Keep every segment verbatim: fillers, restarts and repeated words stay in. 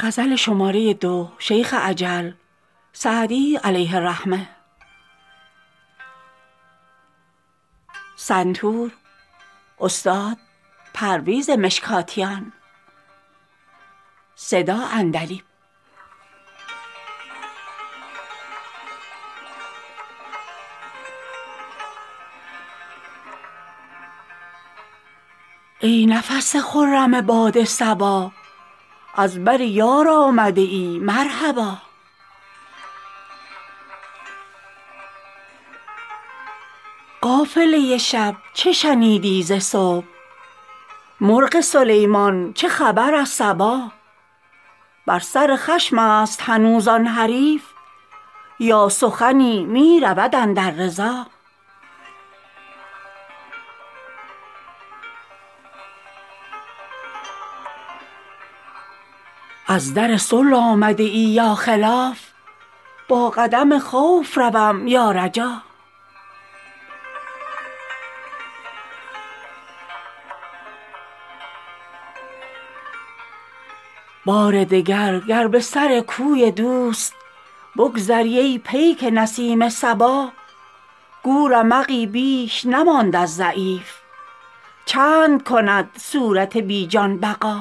غزل شماره دو شیخ عجل سعدی علیه الرحمه. سنتور استاد پرویز مشکاتیان. صدا اندلیب. ای نفس خرم باد صبا، از بر یار آمده ای مرحبا. قافله شب چه شنیدی ز صبح، مرغ سلیمان چه خبر از سبا. بر سر خشم است هنوز آن حریف، یا سخنی می رود اندر رضا. از در صلح آمده ای یا خلاف، با قدم خوف روم یا رجا. بار دگر گر به سر کوی دوست، بگذری ای پیک نسیم صبا. گو رمقی بیش نماند از ضعیف، چند کند صورت بی جان بقا.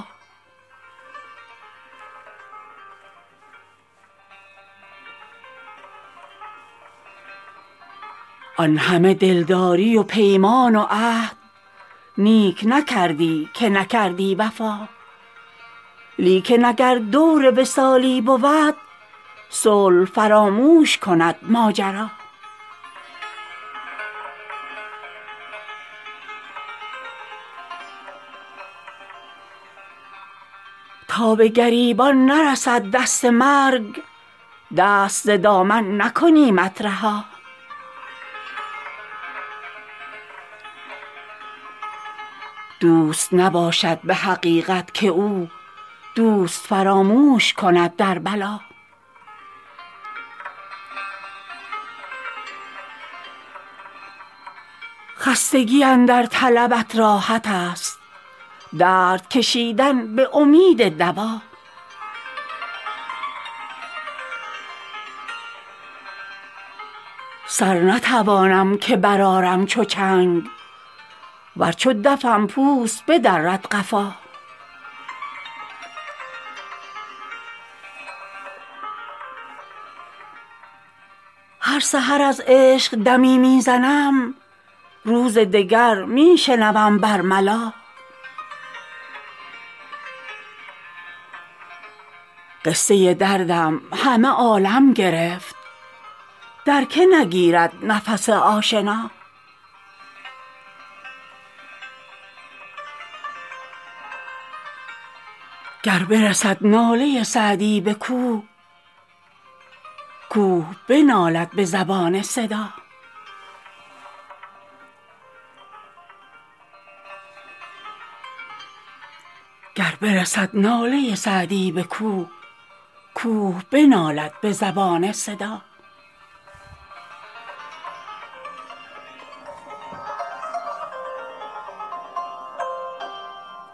آن همه دلداری و پیمان و عهد، نیک نکردی که نکردی وفا. لیکن اگر دور وصالی بود، صلح فراموش کند ماجرا. تا به گریبان نرسد دست مرگ، دست ز دامن نکنیمت رها. دوست نباشد به حقیقت که او، دوست فراموش کند در بلا. خستگی اندر طلبت راحت است، درد کشیدن به امید دوا. سر نتوانم که برآرم چو چنگ، ور چو دفم پوست بدرد قفا. هر سحر از عشق دمی می زنم، روز دگر می شنوم برملا. قصه دردم همه عالم گرفت، در که نگیرد نفس آشنا. گر برسد ناله سعدی به کوه، کوه بنالد به زبان صدا. گر برسد ناله سعدی به کوه، کوه بنالد به زبان صدا.